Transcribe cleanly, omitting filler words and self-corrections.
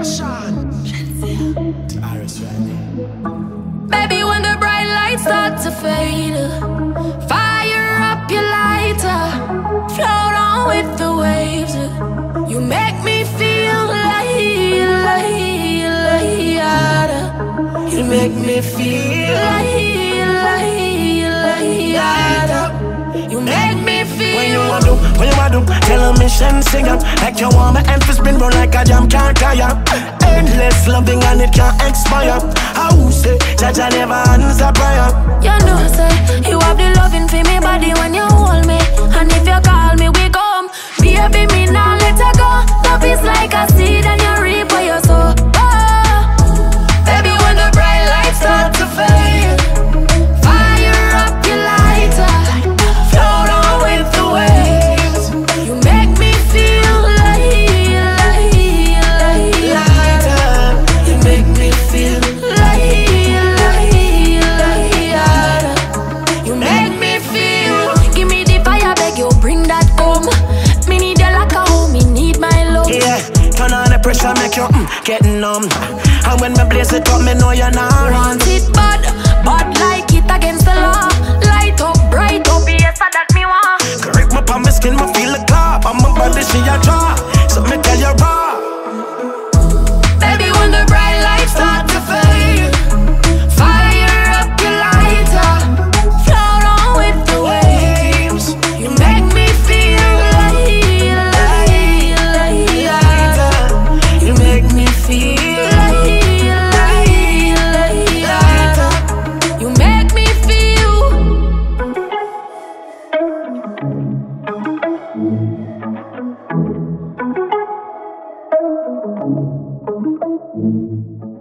Baby, when the bright lights start to fade, fire up your lighter, float on with the waves. You make me feel like you make me feel like you make me feel. When you want do, tell a mission, sing up. Like you want my emphasis spin round like a jam can't tire. Endless loving and it can't expire. How say, Jaja never answer prayer. You know say, you have the loving for me body when you hold me. And if you call me, we come. Baby, me now let her go. Love is like a seed and you reap what you sow. Baby, when the bright lights start to fade, fire up your lighter, float on with the waves. You make me feel like you make me feel like you make me feel. Give me the fire, beg you, bring that home. Me need you like a home, me need my love. Yeah, turn on the pressure, make you getting numb. And when me blaze it up, me know you're not want it bad, bad like it against the law. Light up, bright up, yes, that me want. Correct me on my skin, me feel the clap. And my body, she a draw. So me tell you raw. Baby, when the bright lights start to fade, fire up your lighter, float on with the waves. You make me feel like you make me feel. You make me feel.